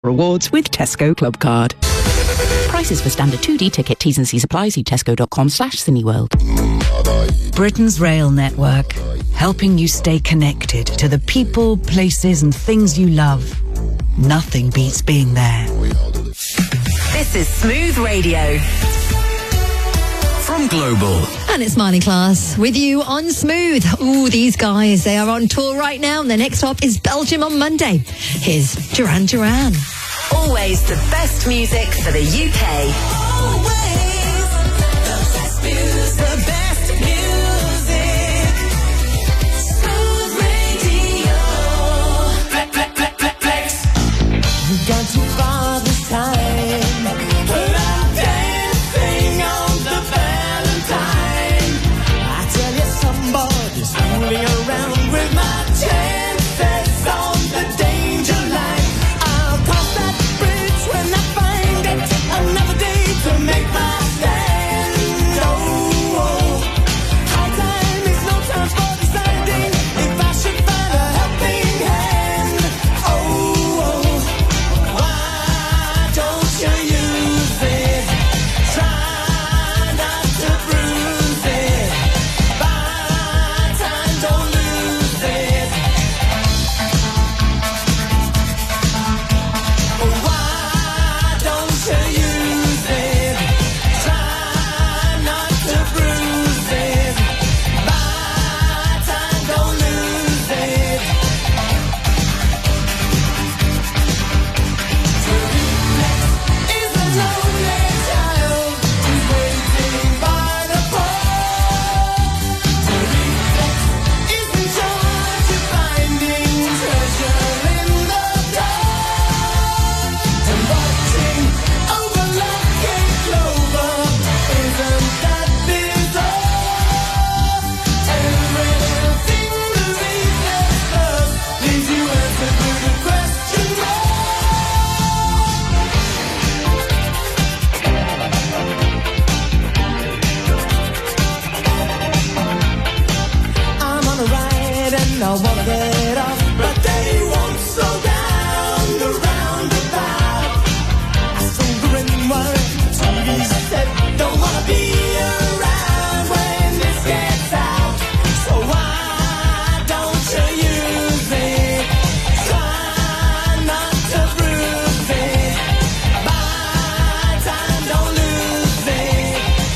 rewards with Tesco Club Card. Prices for standard 2D ticket, T's and C's apply. See tesco.com/Cineworld. Britain's rail network, helping you stay connected to the people, places and things you love. Nothing beats being there. This is Smooth Radio. From Global. And it's Marnie Class with you on Smooth. Ooh, these guys, they are on tour right now. And their next stop is Belgium on Monday. Here's Duran Duran. Always the best music for the UK. Always the best music. The best music. Smooth Radio. Flex. We've gone too far this time. I'm dancing on the Valentine. I tell you, somebody's fooling around with my chances on the danger line. I'll cross that bridge when I find it. Another day to make my stand. Oh, high time is no time for deciding if I should find a helping hand. Oh, why don't you use it? Try not to bruise it. Buy time, don't lose it. Why don't you use it? Try not to bruise it. Buy time, don't lose it. Is a lonely child who's waiting by the pole. Is in charge of finding treasure in the dark. And watching over lucky clover, isn't that bizarre? Everything the reason does leaves you answered with a question mark. I'm on a ride and I wanna get off, but they won't slow down the roundabout. I sold the ring wire, TV set, don't wanna be around when this gets out. So why don't you use it? Try not to bruise it. Buy time, don't lose it.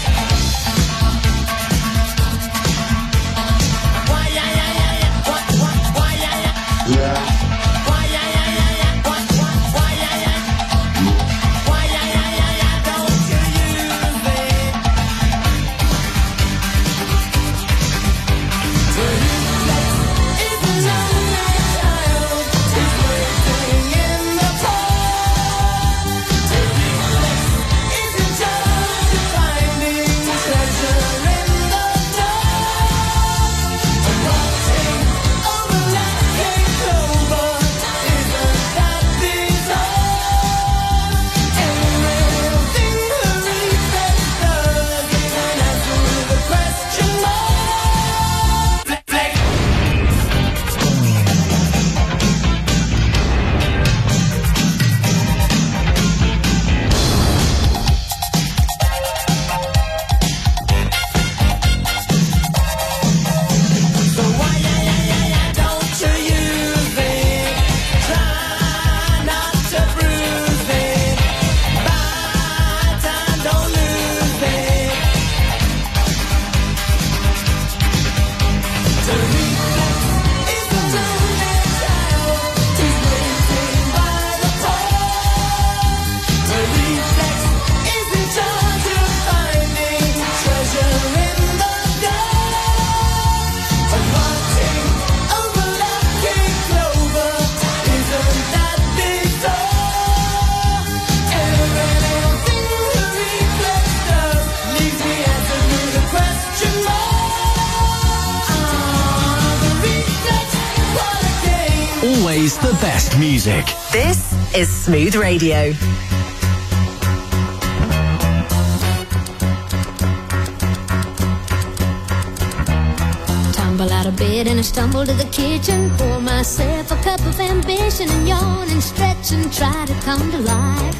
Why, yeah, yeah, yeah, yeah. Why, yeah, yeah. Why, yeah, yeah, yeah, yeah. Why, yeah, yeah. Why, yeah, yeah, yeah, yeah. Don't you use it? Is a lonely child who's waiting in the cold. Is in charge of finding treasure in the dark. And watching over lucky clover, isn't that bizarre? Everything the research does is an answer with a question mark. So why, yeah, yeah, yeah, yeah, don't you use it? Try not to bruise it. Buy time, don't lose it. To reflex is a lonely child who's waiting by the pole. To reflex is in charge of finding treasure in the dark. And watching over lucky clover, isn't that bizarre? Everything the reflex does leaves me answered with a question mark. The reflex, what a game. Always the best music. This is Smooth Radio. Tumble out out of bed and I stumble to the kitchen, pour myself a cup of ambition and yawn and stretch and try to come to life.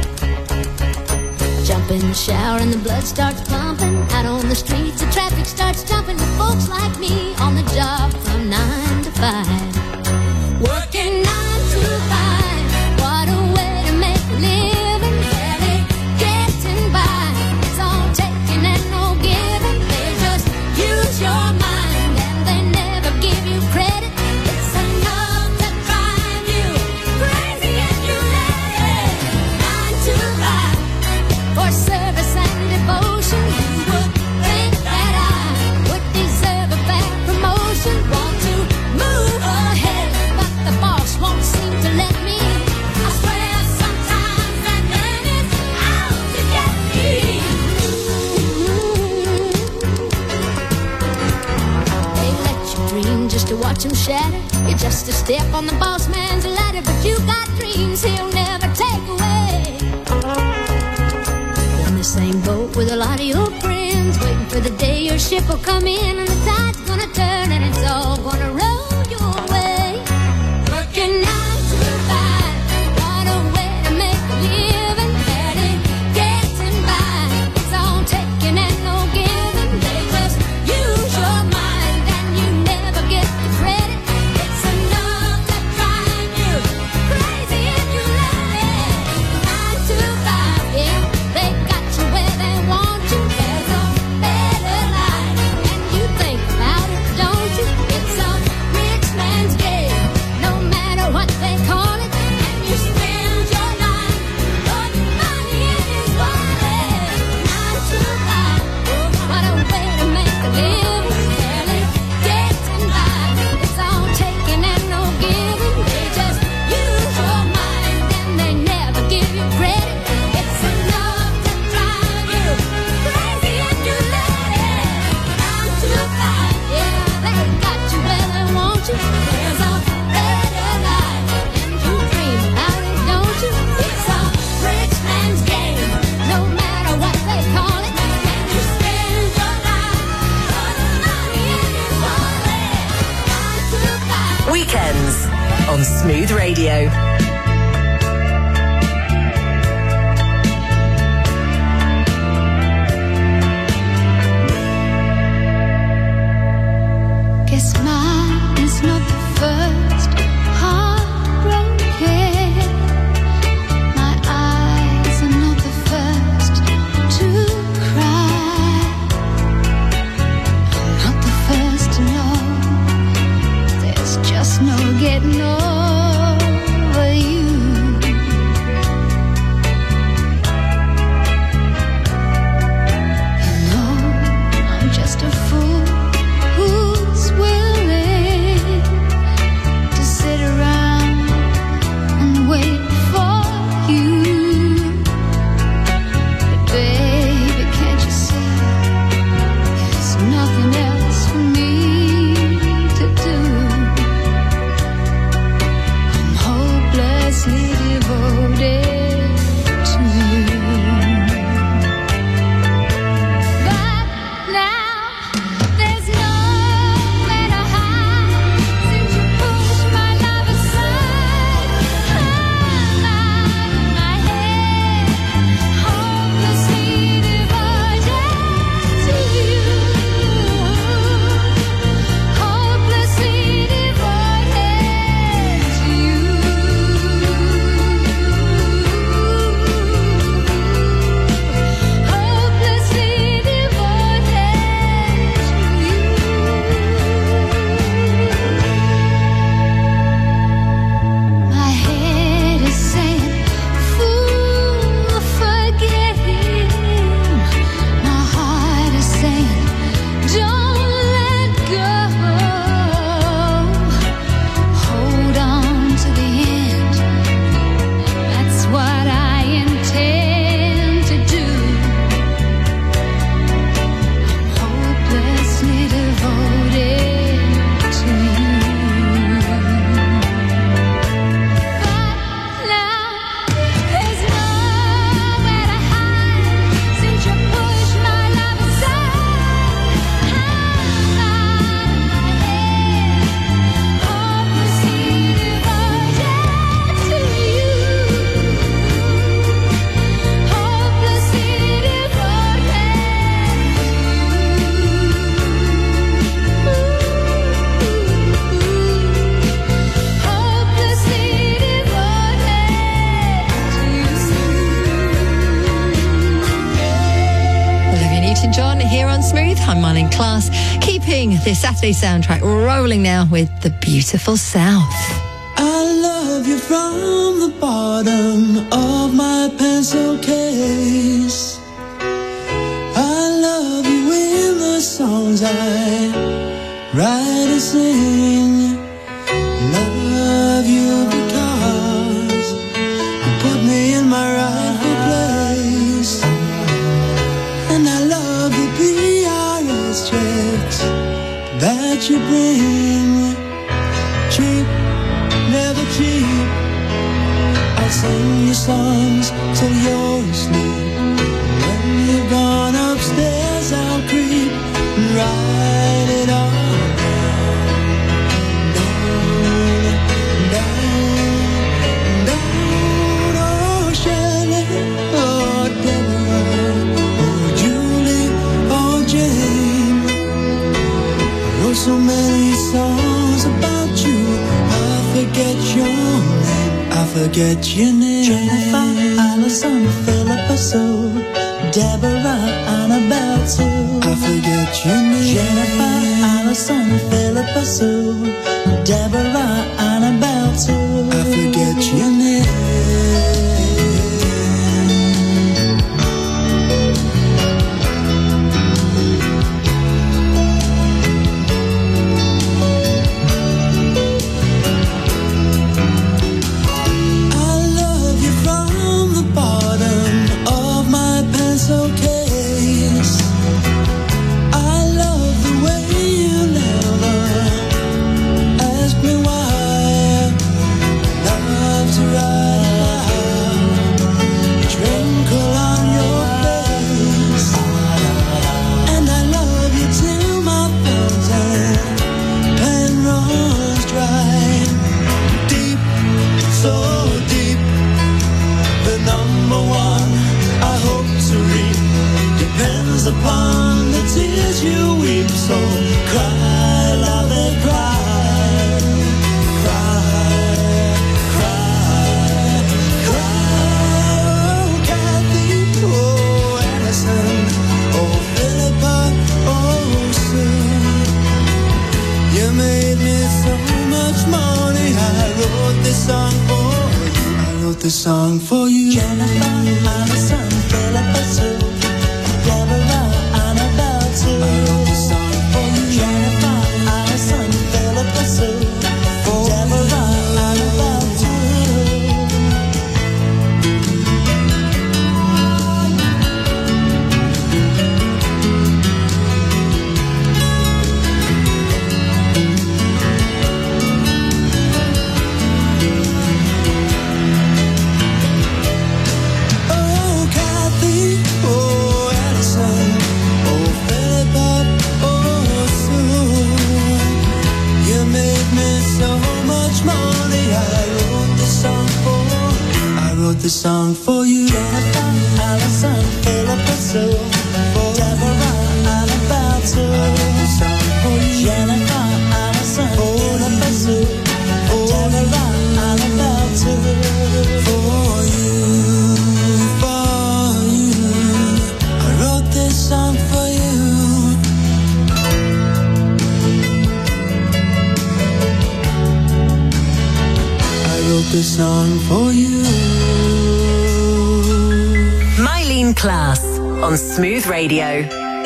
Jump in the shower and the blood starts pumping. Out on the streets the traffic starts jumping with folks like me on the job from 9 to 5. Working 9 to 5, what a way to make a living. Barely getting by, it's all taking and no giving. They just use your mind and they never give you credit. It's enough to drive you crazy and you let it. 9 to 5 for service and devotion. You would think that I would deserve a bad promotion. Want to move ahead, but the boss won't seem to let me. I swear sometimes that man is out to get me. They let you dream just to watch him shatter. You're just a step on the boss man's ladder, but you got dreams he'll never take away. In the same boat with a lot of your friends, waiting for the day your ship will come in and the tide's gonna turn and it's all gonna roll your way. Working 9 to 5, what a way to make a living. Barely getting by, it's all taking and no giving. They just use your mind and you never get the credit. It's enough to drive you crazy and you let it. 9 to 5, yeah, they got you where they want you. There's a better life and you think about it, don't you? It's a rich man's game, no matter what they call it. And you spend your life putting money in his wallet. 9 to 5, what a way to make a living. Barely getting by, it's all taking and no giving. They just use your mind and they never give you credit. It's enough to drive you crazy and you let it. 9 to 5, yeah, they got you where they want you. There's a better life and you dream about it, don't you? It's a rich man's game, no matter what they call it. And you spend your life putting money in his wallet. 9 to 5. Weekends on Smooth Radio. Elton John here on Smooth. I'm Marlene Class, keeping this Saturday soundtrack rolling now with The Beautiful South. I love you from the bottom of my pencil case. I love you in the songs I write and sing. Love you because you put me in my rightful place. And I love the PRS checks that you bring. Cheap, never cheap. I'll sing your songs till you're asleep. When you've gone upstairs, I'll creep and write it all down. Oh Shelley, oh Deborah, oh Julie, oh Jane. I wrote so many songs about you, I forget your name. I forget your name. Jennifer, Allison, Philippa Sue, Deborah, Annabelle too. I forget your name. Jennifer, Allison, Philippa Sue, Deborah, Annabelle too. I forget your name. Upon the tears you weep, so cry, love it, cry, cry, cry, cry. Oh Kathy, oh Allison, oh Philippa, oh Sue. You made me so much money. I wrote this song for you. I wrote this song for you. Jennifer, Allison, Philippa Sue, Deborah, Annabelle too. I wrote this song for you. Jennifer, Allison, Philippa Sue, Deborah, Annabelle too. Oh Kathy, oh Allison, oh Philippa, oh Sue. You made me so much money. I wrote this song for you. I wrote this song for you. Jennifer, Allison, Philippa Sue, Deborah, Annabelle too. I wrote this song for you. Jennifer, Allison, Philippa Sue, Deborah, Annabelle too. For you, for you. I wrote this song for you. I wrote this song for you. Mylene Class on Smooth Radio.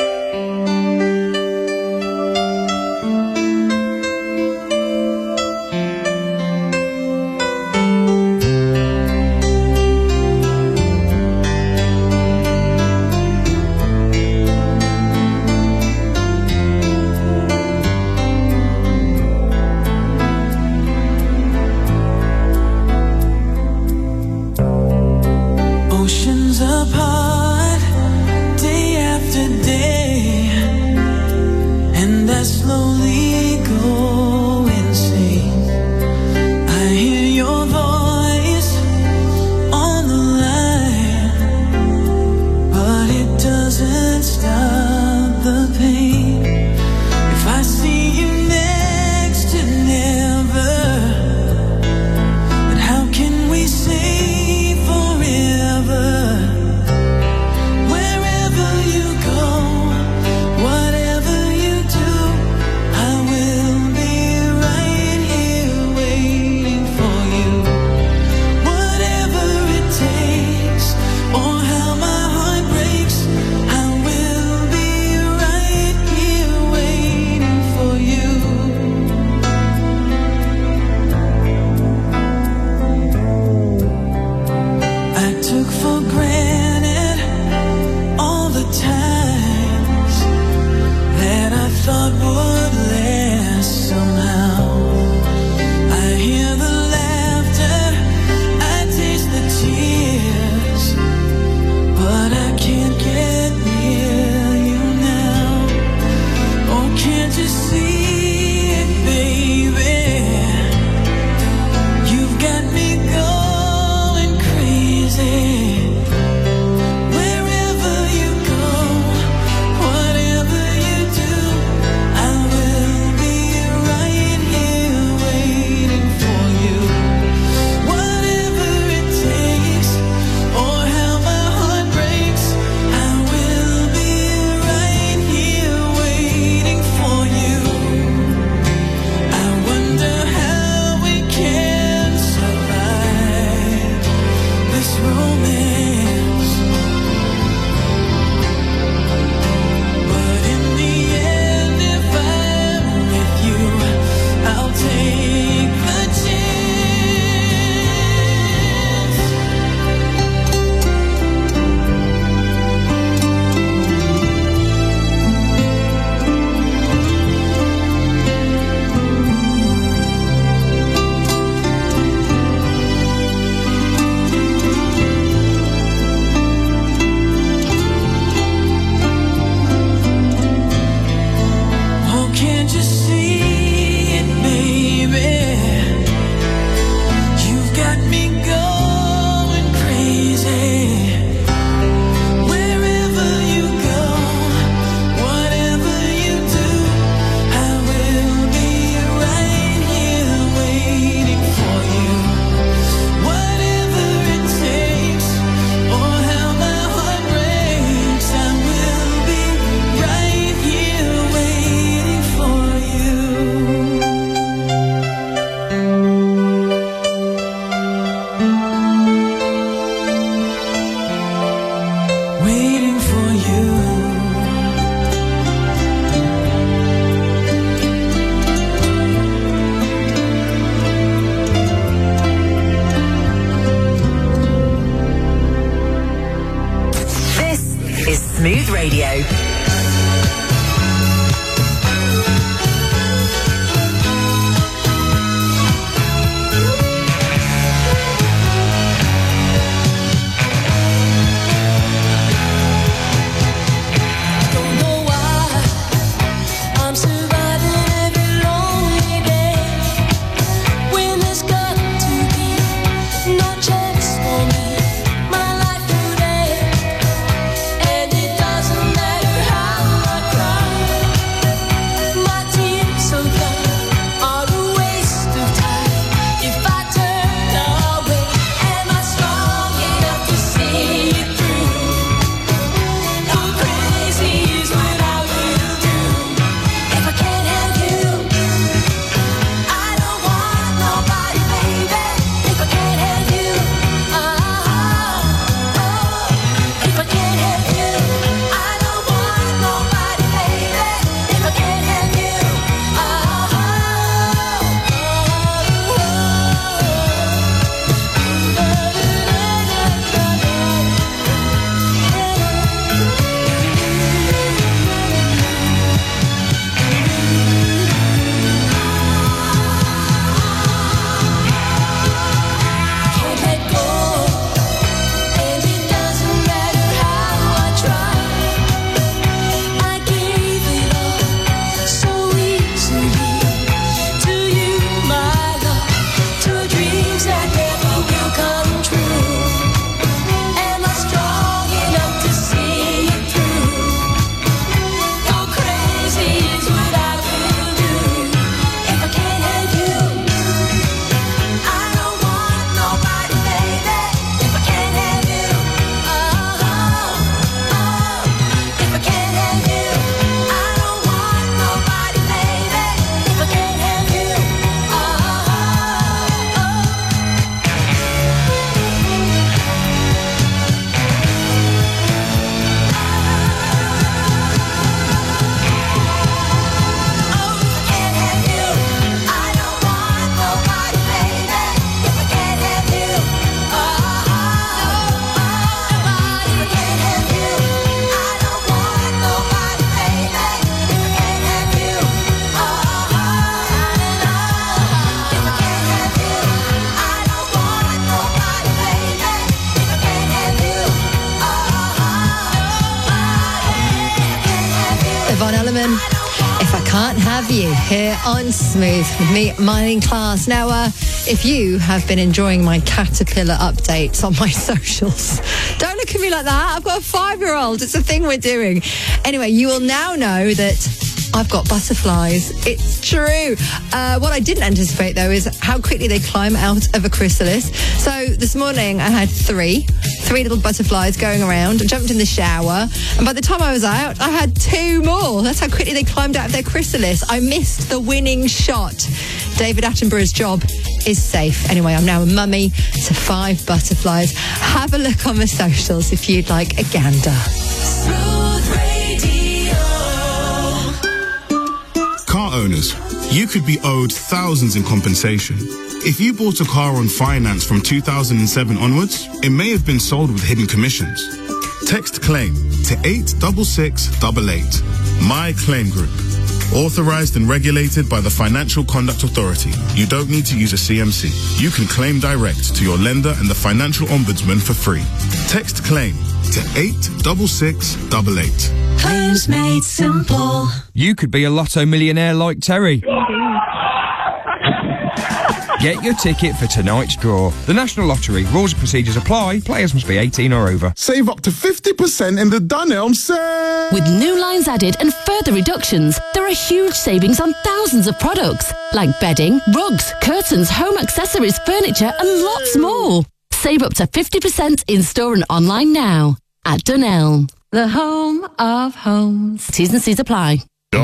Oceans apart, day after day, and I slowly go insane. I hear your voice on the line, but it doesn't stop the pain. If I see you next to never, then how can we say forever? for granted all the times that I thought would last somehow. I hear the laughter, I taste the tears, but I can't get near you now. Oh, can't you see it, baby? You've got me going crazy. Wherever you go, whatever you do, I will be right here waiting for you. Whatever it takes, or how my heart breaks, I will be right here waiting for you. I wonder how we can survive this romance. But in the end, if I'm with you, I'll take the chance. Oh, can't you see it, baby? You've got me going crazy. Wherever you go, whatever you do, I will be right here waiting for you. Whatever it takes, or how my heart breaks, I will be right here waiting for you. Waiting for you. This is Smooth Radio. Don't know why I'm surviving every lonely day when there's got to be no chance for me. My life today, and it doesn't matter Solomon. If I Can't Have You, here on Smooth with me, Mining Class. Now, if you have been enjoying my caterpillar updates on my socials, don't look at me like that. I've got a 5-year-old. It's a thing we're doing. Anyway, you will now know that I've got butterflies. It's true. What I didn't anticipate, though, is how quickly they climb out of a chrysalis. So this morning I had three little butterflies going around. I jumped in the shower, and by the time I was out, I had 2 more. That's how quickly they climbed out of their chrysalis. I missed the winning shot. David Attenborough's job is safe. Anyway, I'm now a mummy to 5 butterflies. Have a look on my socials if you'd like a gander. Car owners, you could be owed thousands in compensation. If you bought a car on finance from 2007 onwards, it may have been sold with hidden commissions. Text CLAIM to 86688. My Claim Group. Authorized and regulated by the Financial Conduct Authority. You don't need to use a CMC. You can claim direct to your lender and the Financial Ombudsman for free. Text CLAIM to 86688. Claims made simple. You could be a lotto millionaire like Terry. Get your ticket for tonight's draw. The National Lottery. Rules and procedures apply. Players must be 18 or over. Save up to 50% in the Dunelm sale. With new lines added and further reductions, there are huge savings on thousands of products, like bedding, rugs, curtains, home accessories, furniture, and lots more. Save up to 50% in store and online now at Dunelm, the home of homes. T's and C's apply.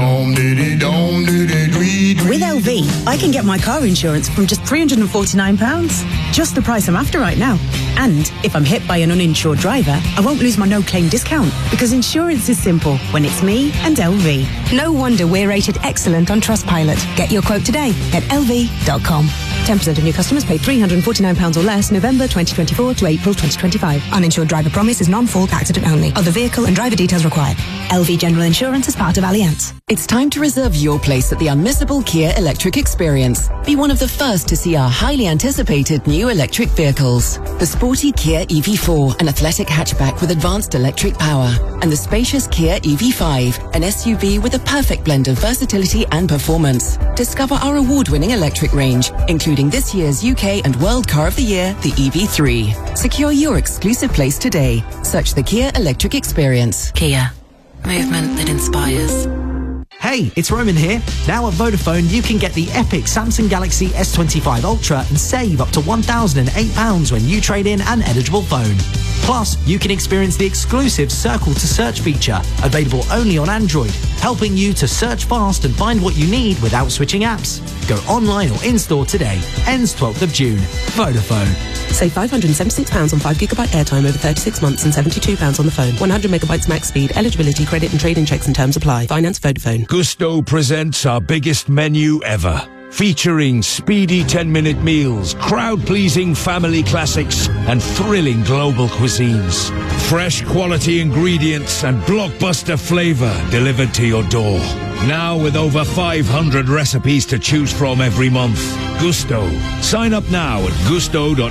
With LV, I can get my car insurance from just £349. Just the price I'm after right now. And if I'm hit by an uninsured driver, I won't lose my no-claim discount, because insurance is simple when it's me and LV. No wonder we're rated excellent on Trustpilot. Get your quote today at lv.com. 10% of new customers pay £349 or less November 2024 to April 2025. Uninsured driver promise is non-fault accident only. Other vehicle and driver details required. LV General Insurance is part of Allianz. It's time to reserve your place at the unmissable Kia Electric Experience. Be one of the first to see our highly anticipated new electric vehicles. The sporty Kia EV4, an athletic hatchback with advanced electric power. And the spacious Kia EV5, an SUV with a perfect blend of versatility and performance. Discover our award-winning electric range, including this year's UK and World Car of the Year, the EV3. Secure your exclusive place today. Search the Kia Electric Experience. Kia. Movement that inspires. Hey, it's Roman here. Now at Vodafone, you can get the epic Samsung Galaxy S25 Ultra and save up to £1,008 when you trade in an eligible phone. Plus, you can experience the exclusive Circle to Search feature, available only on Android, helping you to search fast and find what you need without switching apps. Go online or in-store today. Ends 12th of June. Vodafone. Save £576 on 5GB airtime over 36 months and £72 on the phone. 100MB max speed. Eligibility, credit and trade-in checks and terms apply. Finance Vodafone. Gusto presents our biggest menu ever. Featuring speedy 10-minute meals, crowd-pleasing family classics, and thrilling global cuisines. Fresh quality ingredients and blockbuster flavor delivered to your door. Now with over 500 recipes to choose from every month. Gusto. Sign up now at gusto.co.uk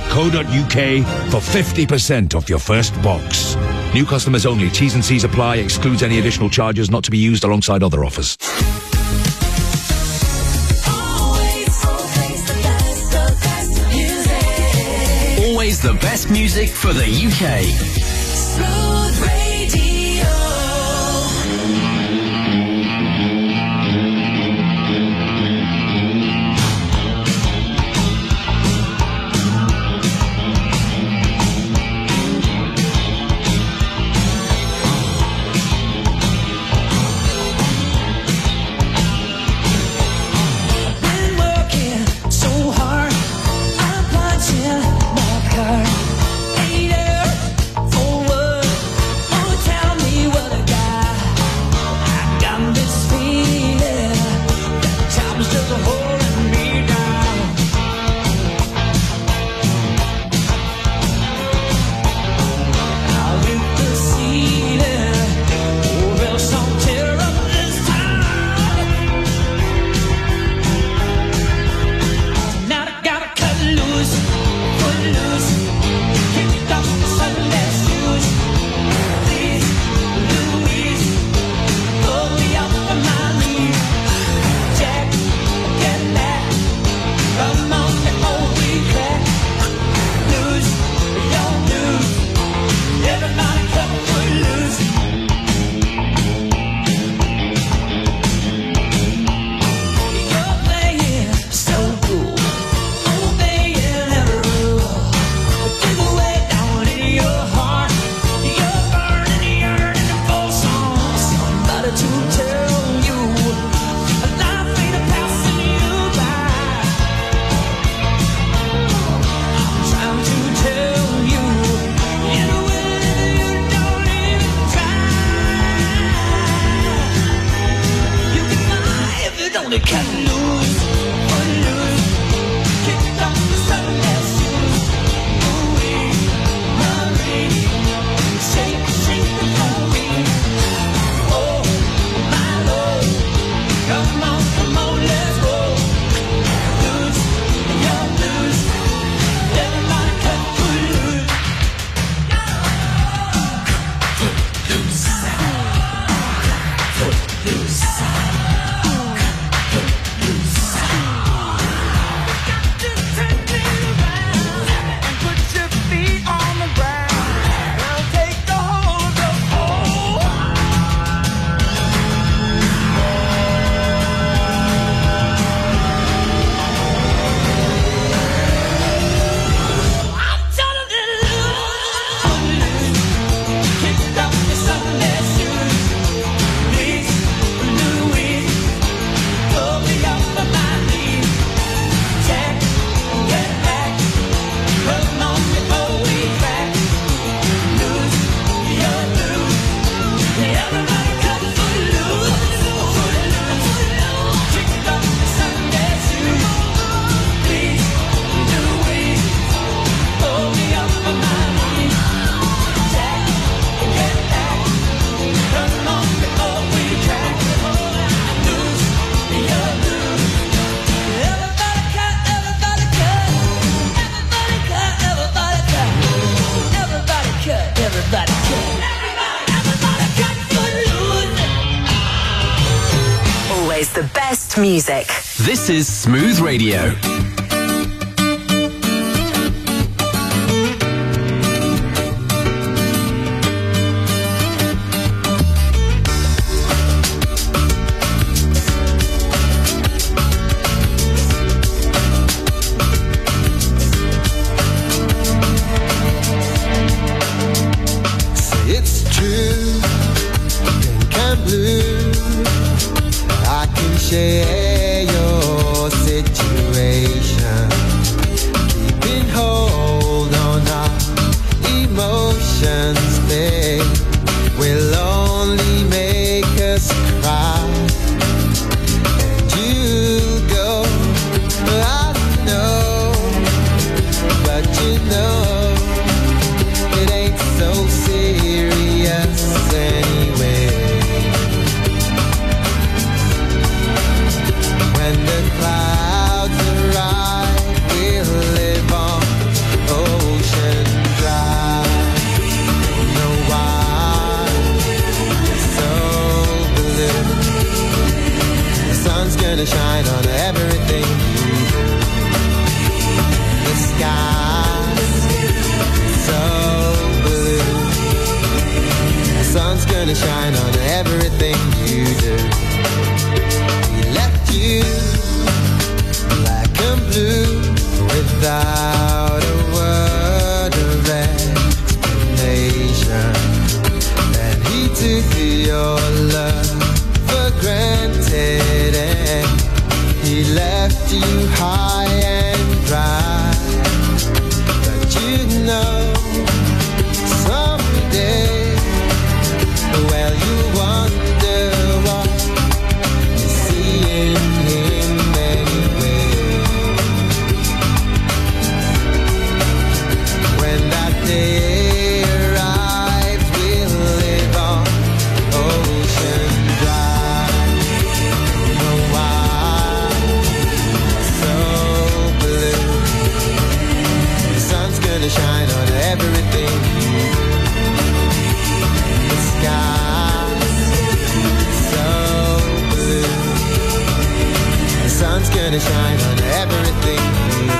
for 50% off your first box. New customers only. T's and C's apply. Excludes any additional charges not to be used alongside other offers. Always the best music for the UK. Smooth Radio. Been working so hard, I'm punching my card. 8 hours for work. Oh, tell music. This is Smooth Radio. It's true, pink and blue. I can share your situation. Keeping hold on our emotions, babe, will only make us cry. And you'll go, I know, but you know it ain't so serious anyway. When the clouds arrive, we'll live on ocean drive. Don't know why it's so blue. The sun's gonna shine on everything you do. The sky's so blue. The sun's gonna shine on everything you do. We left you black and blue without a word of explanation. Then he took your love for granted and he left you high and dry. But you know someday, well, you wonder what you see in him anyway. When that day arrives, we'll live on ocean drive. Don't know why it's so blue. The sun's gonna shine on everything you do. The sky's so blue. The sun's gonna shine on everything you do.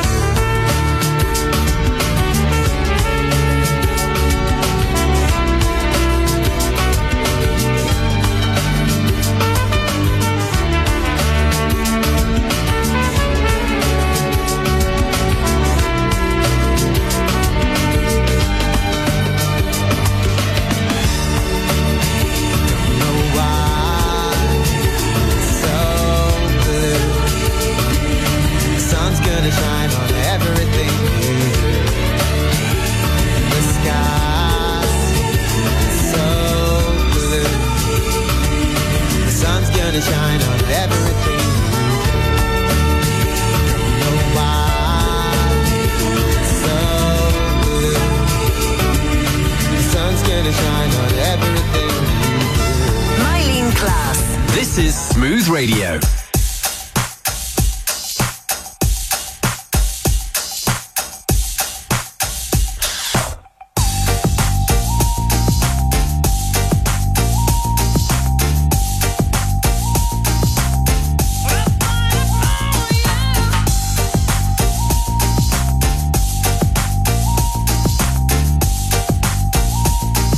Shine on everything you do. The sky's so blue. The sun's gonna shine on everything you do. Don't know why it's so blue. The sun's gonna shine on everything you do. Mylene Class. This is Smooth Radio.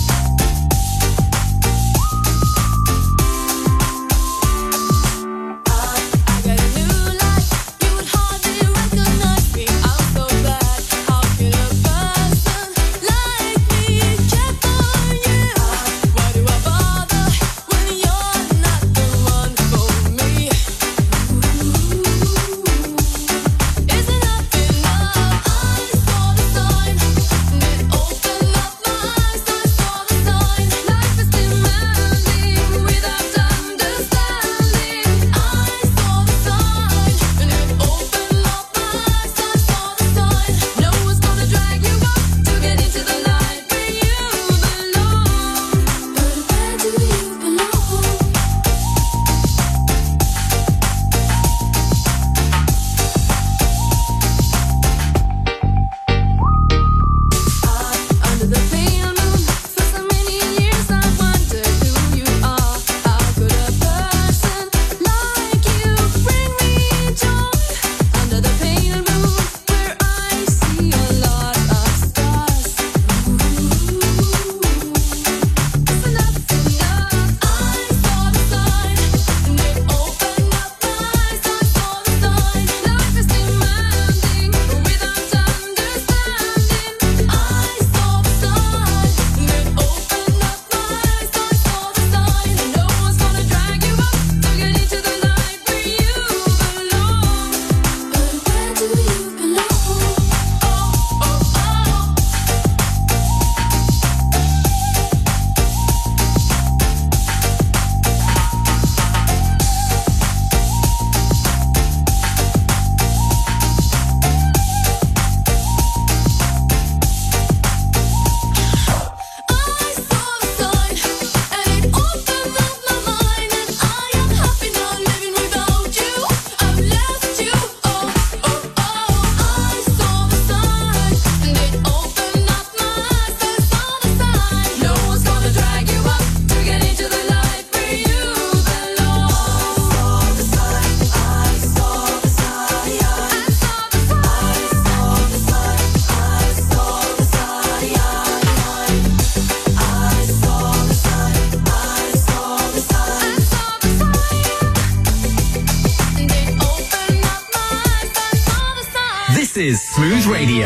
I is Smooth Radio.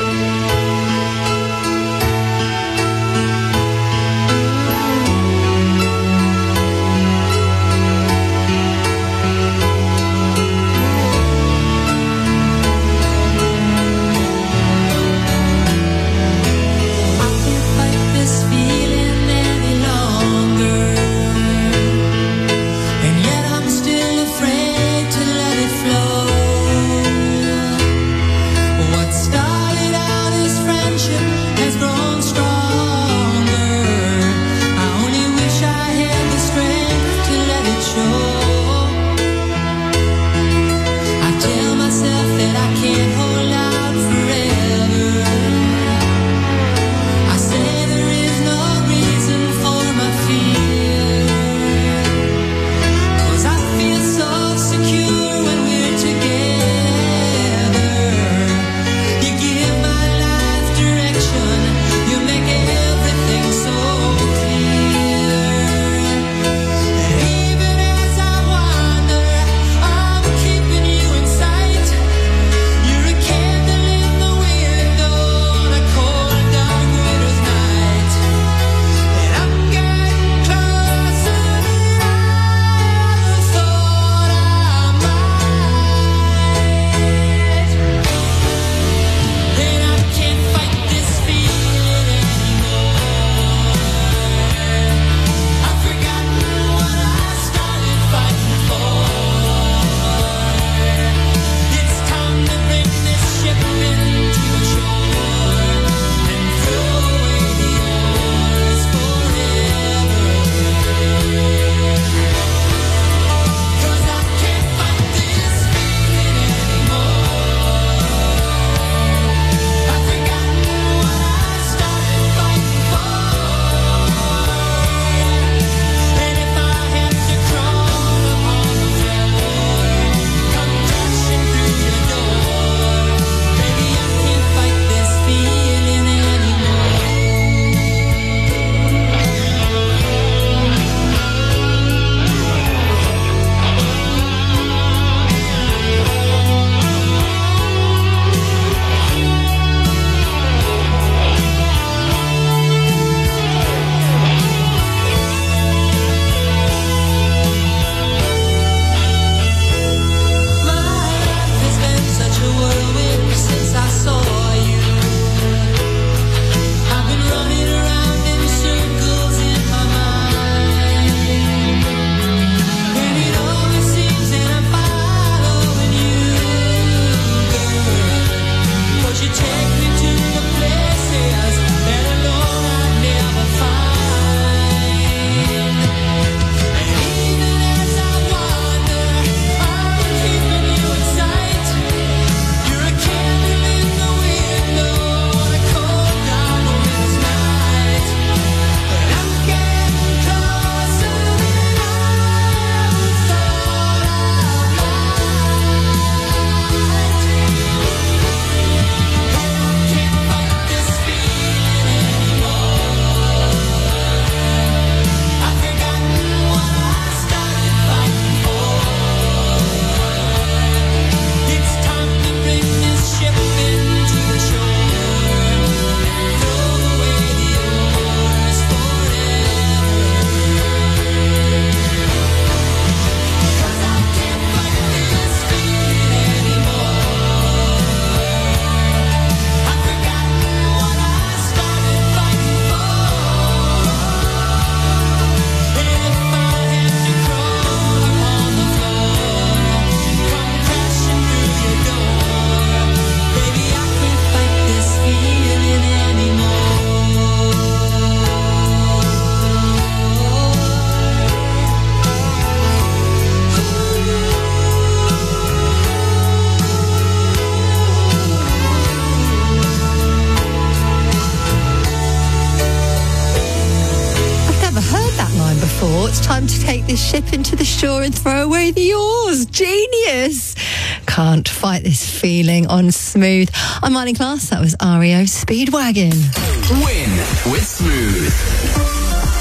It's time to take this ship into the shore and throw away the oars. Genius. Can't fight this feeling on Smooth. I'm Marlene Class. That was REO Speedwagon. Win with Smooth. And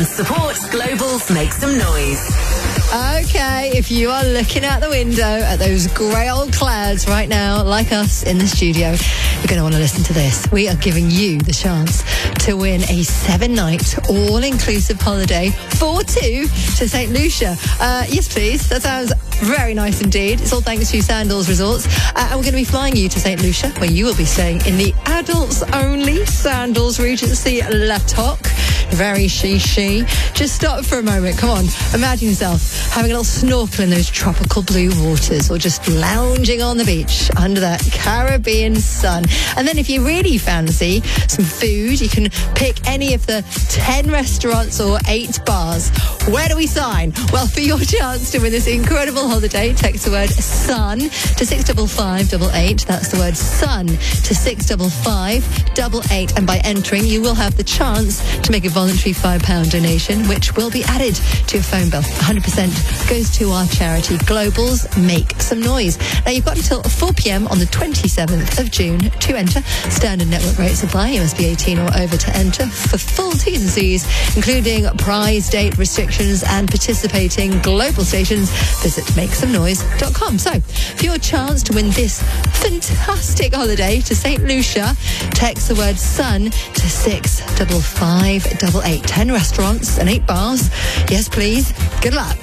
and supports Global's Make Some Noise. Okay, if you are looking out the window at those grey old clouds right now, like us in the studio, you're going to want to listen to this. We are giving you the chance to win a 7-night all-inclusive holiday for two to St. Lucia. Yes, please. That sounds very nice indeed. It's all thanks to Sandals Resorts. And we're going to be flying you to St. Lucia, where you will be staying in the adults-only Sandals Regency La Toc. Very she. Just stop for a moment. Come on. Imagine yourself having a little snorkel in those tropical blue waters, or just lounging on the beach under that Caribbean sun. And then if you really fancy some food, you can pick any of the 10 restaurants or 8 bars. Where do we sign? Well, for your chance to win this incredible holiday, text the word SUN to 65588. That's the word SUN to 65588. And by entering, you will have the chance to make a voluntary £5 donation, which will be added to your phone bill. 100% goes to our charity, Global's Make Some Noise. Now, you've got until 4 p.m. on the 27th of June to enter. Standard network rates apply. You must be 18 or over to enter. For full T's and C's, including prize date restrictions and participating global stations, visit makesomenoise.com. So, for your chance to win this fantastic holiday to St. Lucia, text the word SUN to 65588. 10 restaurants and 8 bars. Yes, please. Good luck.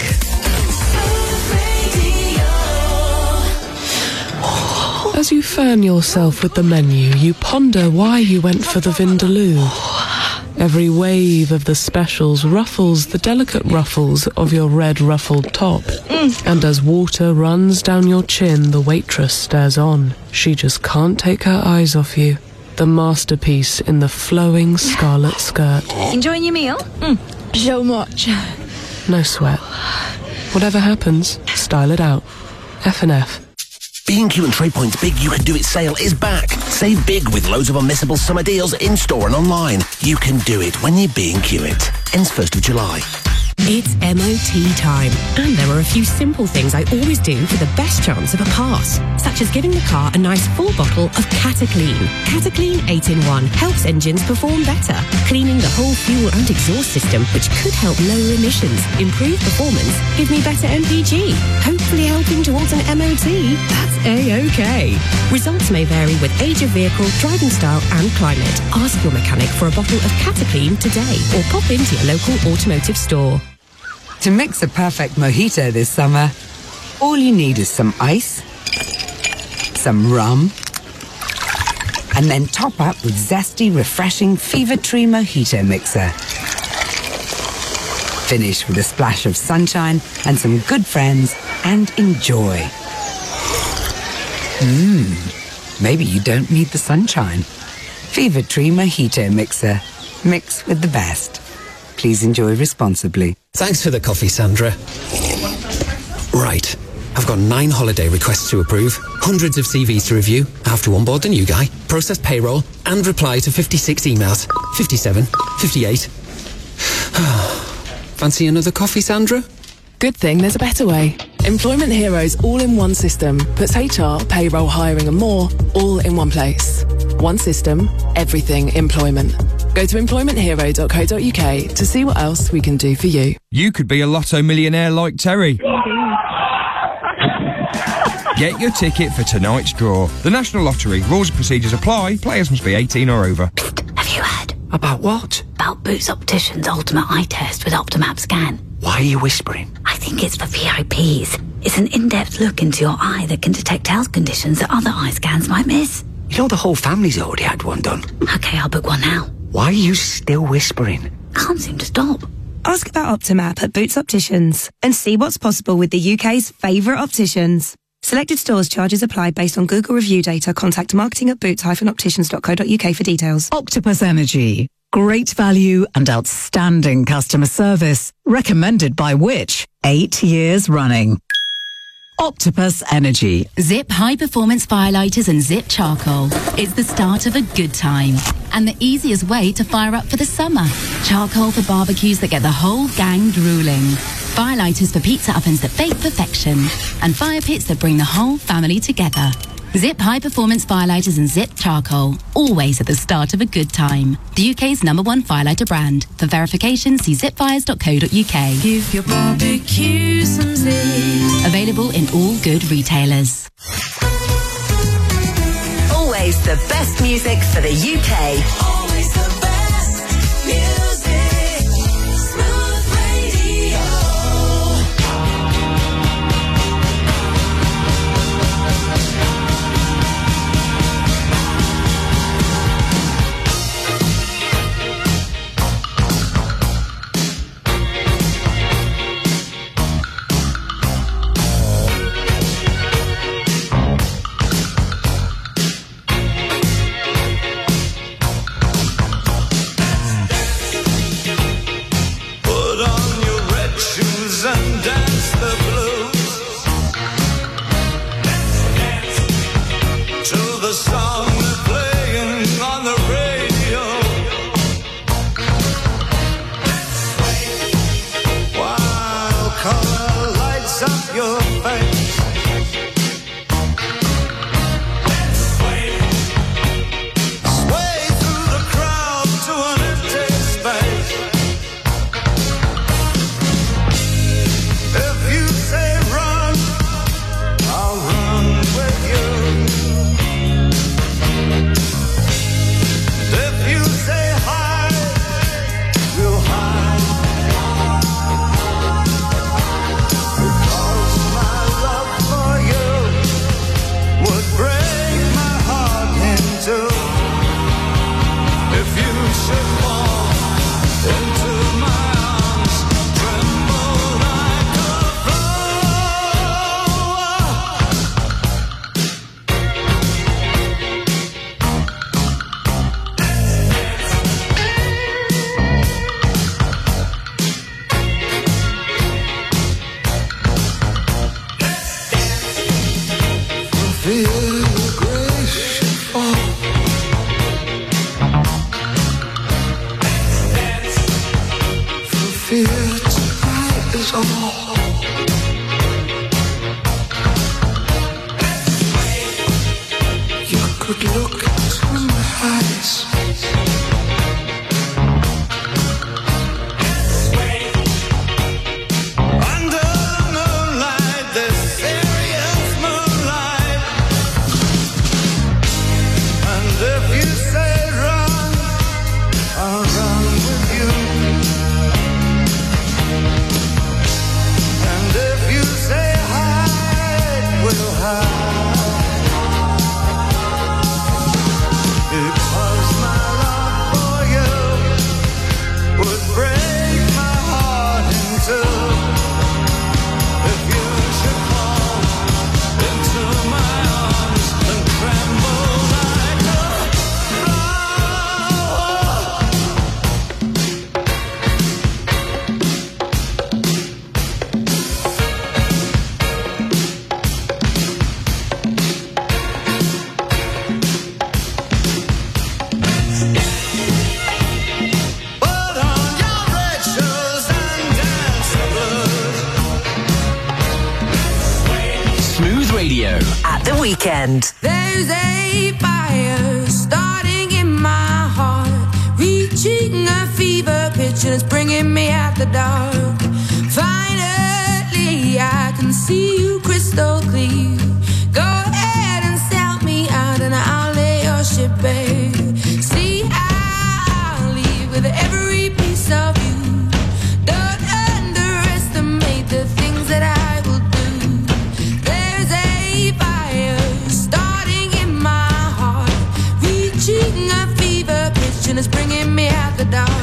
As you fan yourself with the menu, you ponder why you went for the Vindaloo. Every wave of the specials ruffles the delicate ruffles of your red ruffled top. And as water runs down your chin, the waitress stares on. She just can't take her eyes off you. The masterpiece in the flowing scarlet skirt. Enjoying your meal? So much. No sweat. Whatever happens, style it out. F&F. B&Q and Trade Point's Big You Can Do It sale is back. Save big with loads of unmissable summer deals in-store and online. You can do it when you B&Q it. Ends 1st of July. It's MOT time, and there are a few simple things I always do for the best chance of a pass, such as giving the car a nice full bottle of Cataclean. Cataclean 8-in-1 helps engines perform better, cleaning the whole fuel and exhaust system, which could help lower emissions, improve performance, give me better MPG, hopefully helping towards an MOT. That's A-OK. Results may vary with age of vehicle, driving style and climate. Ask your mechanic for a bottle of Cataclean today, or pop into your local automotive store. To mix a perfect mojito this summer, all you need is some ice, some rum, and then top up with zesty, refreshing Fever Tree Mojito Mixer. Finish with a splash of sunshine and some good friends, and enjoy. Maybe you don't need the sunshine. Fever Tree Mojito Mixer. Mix with the best. Please enjoy responsibly. Thanks for the coffee, Sandra. Right. I've got 9 holiday requests to approve, hundreds of CVs to review. I have to onboard the new guy, process payroll, and reply to 56 emails. 57, 58. Fancy another coffee, Sandra? Good thing there's a better way. Employment Heroes all-in-one system puts HR, payroll, hiring and more all in one place. One system, everything employment. Go to employmenthero.co.uk to see what else we can do for you. You could be a lotto millionaire like Terry. Get your ticket for tonight's draw. The National Lottery. Rules and procedures apply. Players must be 18 or over. Have you heard? About what? About Boots Opticians' Ultimate Eye Test with Optimap Scan. Why are you whispering? I think it's for VIPs. It's an in-depth look into your eye that can detect health conditions that other eye scans might miss. You know the whole family's already had one done. Okay, I'll book one now. Why are you still whispering? Can't seem to stop. Ask about Optimap at Boots Opticians and see what's possible with the UK's favourite opticians. Selected stores charges apply based on Google review data. Contact marketing at boots-opticians.co.uk for details. Octopus Energy. Great value and outstanding customer service. Recommended by which? 8 years running. Octopus Energy. Zip High Performance Firelighters and Zip Charcoal. It's the start of a good time and the easiest way to fire up for the summer. Charcoal for barbecues that get the whole gang drooling. Firelighters for pizza ovens that bake perfection. And fire pits that bring the whole family together. Zip High Performance Firelighters and Zip Charcoal. Always at the start of a good time. The UK's #1 firelighter brand. For verification, see zipfires.co.uk. Give your barbecue some zip. Available in all good retailers. Always the best music for the UK. Always the best music. Smooth Radio. Weekend. There's a fire starting in my heart, reaching a fever pitch and it's bringing me out the dark. Finally, I can see you crystal clear. Go ahead and sell me out and I'll lay your ship bare. See, I'll leave with every piece of you. Don't underestimate the things that I will do. There's a fire starting in my heart, reaching a fever pitch and it's bringing me out the dark.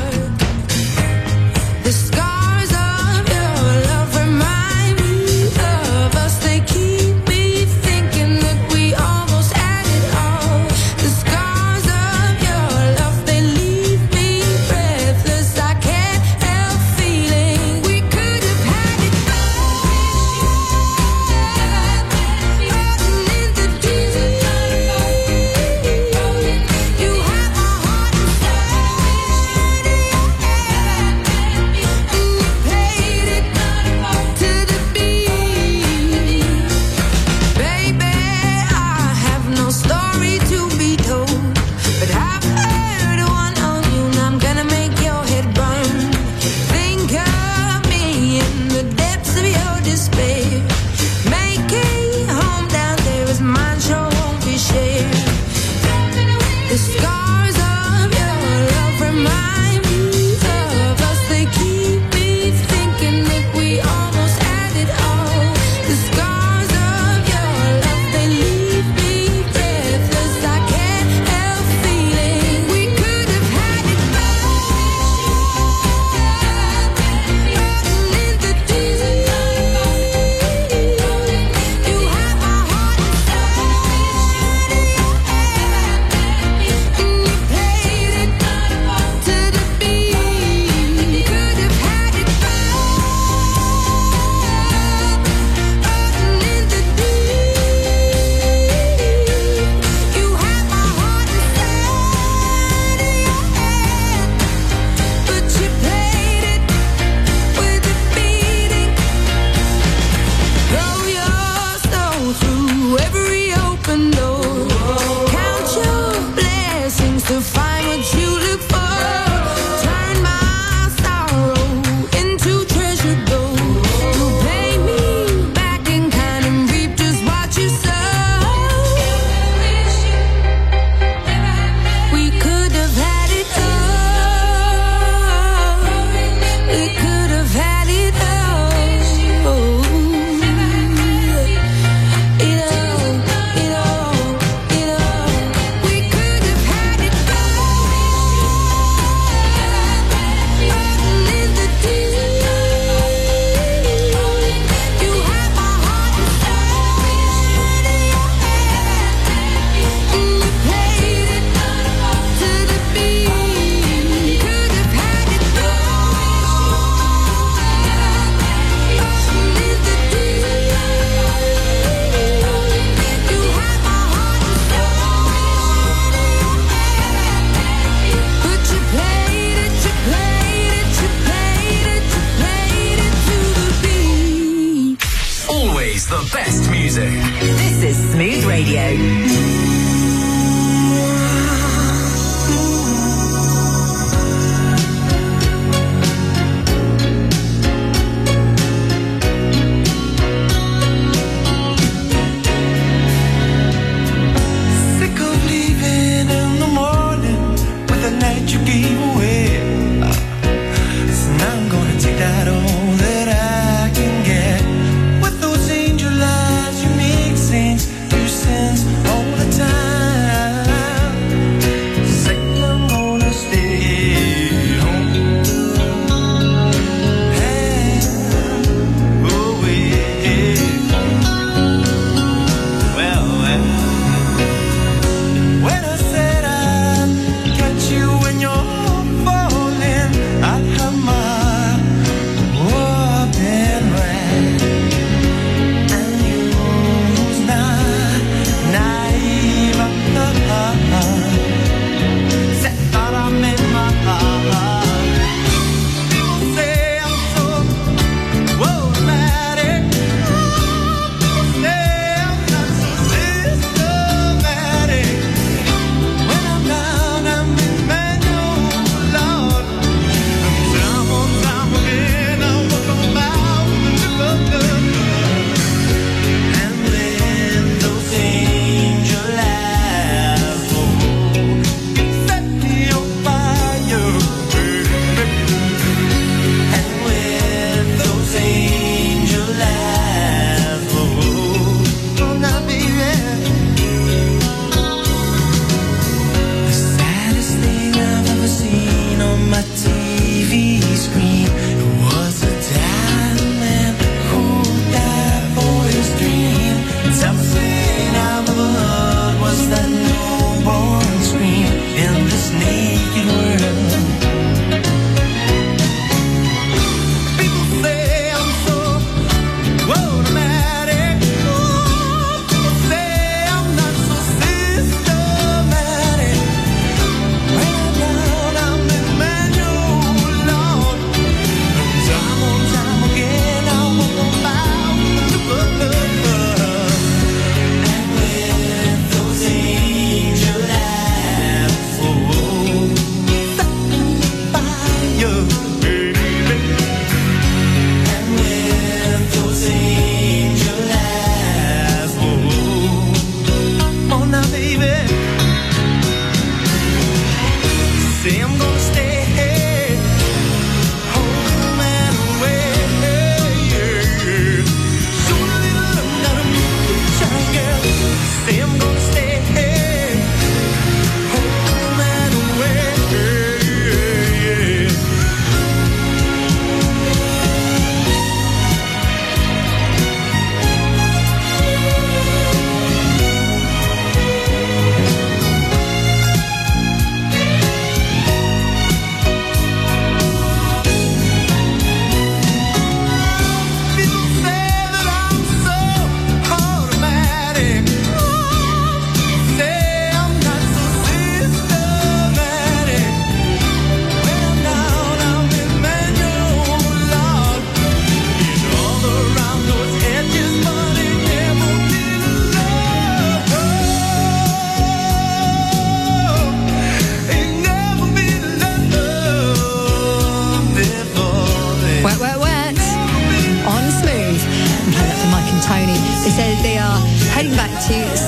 The scars of your love remind me of us. They keep me thinking that we almost had it all. The scars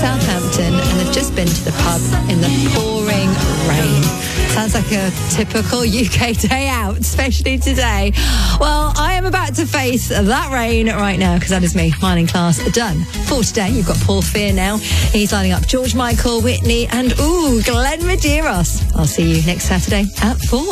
Southampton and have just been to the pub in the pouring rain. Sounds like a typical UK day out, especially today. Well, I am about to face that rain right now because that is me, Mining Class, done. For today, you've got Paul Fear now. He's lining up George Michael, Whitney and, Glenn Medeiros. I'll see you next Saturday at 4.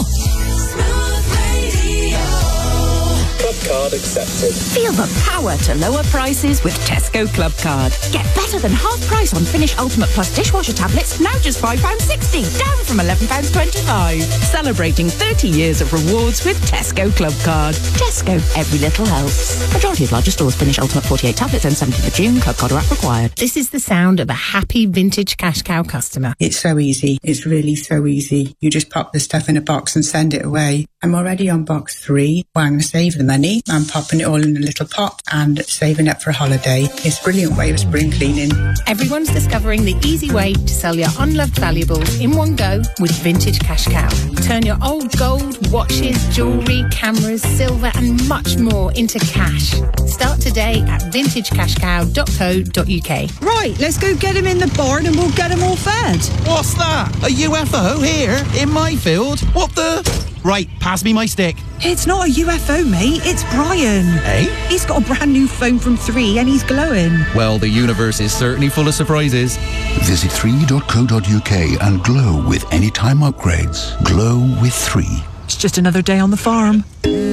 Club card accepted. Feel the power to lower prices with Tesco Club Card. Get better than half price on Finish Ultimate Plus dishwasher tablets, now just £5.60, down from £11.25. Celebrating 30 years of rewards with Tesco Club Card. Tesco, every little helps. Majority of larger stores Finish Ultimate 48 tablets and 17th of June. Club Card or app required. This is the sound of a happy vintage cash cow customer. It's so easy. It's really so easy. You just pop the stuff in a box and send it away. I'm already on box 3. Well, I'm going to save the money. I'm popping it all in a little pot and saving up for a holiday. It's a brilliant way of spring cleaning. Everyone's discovering the easy way to sell your unloved valuables in one go with Vintage Cash Cow. Turn your old gold, watches, jewellery, cameras, silver and much more into cash. Start today at vintagecashcow.co.uk. Right, let's go get him in the barn and we'll get him all fed. What's that? A UFO here in my field? What the... Right, pass me my stick. It's not a UFO, mate. It's Brian. Hey? He's got a brand new phone from 3 and he's glowing. Well, the universe is certainly full of surprises. Visit 3.co.uk and glow with anytime upgrades. Glow with 3. It's just another day on the farm.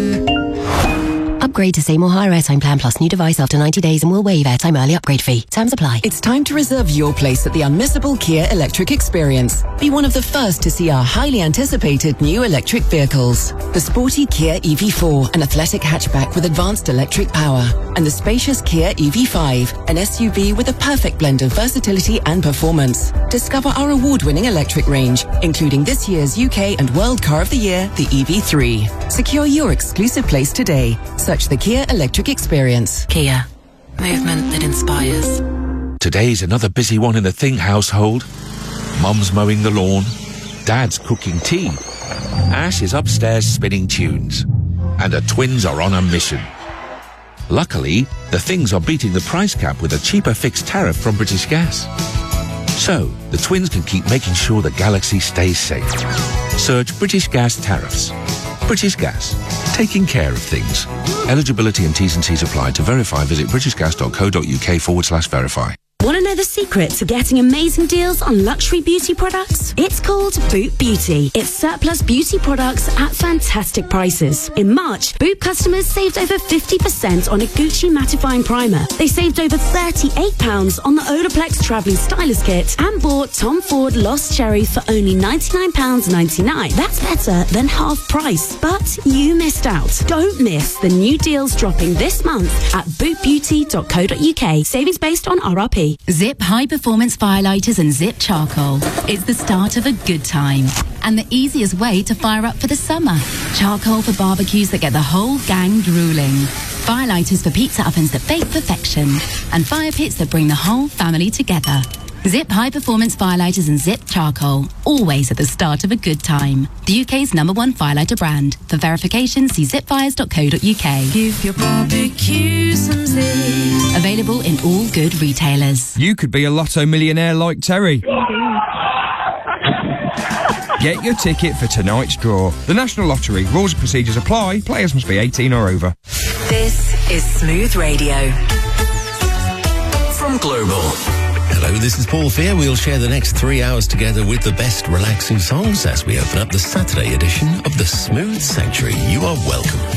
Upgrade to Seymour Higher Airtime Plan Plus new device after 90 days and we'll waive airtime early upgrade fee. Terms apply. It's time to reserve your place at the unmissable Kia electric experience. Be one of the first to see our highly anticipated new electric vehicles. The sporty Kia EV4, an athletic hatchback with advanced electric power. And the spacious Kia EV5, an SUV with a perfect blend of versatility and performance. Discover our award-winning electric range, including this year's UK and World Car of the Year, the EV3. Secure your exclusive place today. Search the Kia electric experience. Kia. Movement that inspires. Today's another busy one in the Thing household. Mum's mowing the lawn. Dad's cooking tea. Ash is upstairs spinning tunes. And the twins are on a mission. Luckily, the Things are beating the price cap with a cheaper fixed tariff from British Gas. So, the twins can keep making sure the Galaxy stays safe. Search British Gas tariffs. British Gas. Taking care of things. Eligibility and T's and C's apply. To verify, visit britishgas.co.uk/verify. Want to know the secret to getting amazing deals on luxury beauty products? It's called Boop Beauty. It's surplus beauty products at fantastic prices. In March, Boop customers saved over 50% on a Gucci mattifying primer. They saved over £38 on the Olaplex Travelling Stylist Kit and bought Tom Ford Lost Cherry for only £99.99. That's better than half price. But you missed out. Don't miss the new deals dropping this month at boopbeauty.co.uk. Savings based on RRP. Zip High Performance Firelighters and Zip Charcoal. It's the start of a good time and the easiest way to fire up for the summer. Charcoal for barbecues that get the whole gang drooling. Firelighters for pizza ovens that bake perfection. And fire pits that bring the whole family together. Zip High Performance Firelighters and Zip Charcoal. Always at the start of a good time. The UK's #1 firelighter brand. For verification, see zipfires.co.uk. Give your barbecue some zip. Available in all good retailers. You could be a lotto millionaire like Terry. Get your ticket for tonight's draw. The National Lottery. Rules and procedures apply. Players must be 18 or over. This is Smooth Radio. From Global. Hello, this is Paul Fear. We'll share the next 3 hours together with the best relaxing songs as we open up the Saturday edition of the Smooth Sanctuary. You are welcome.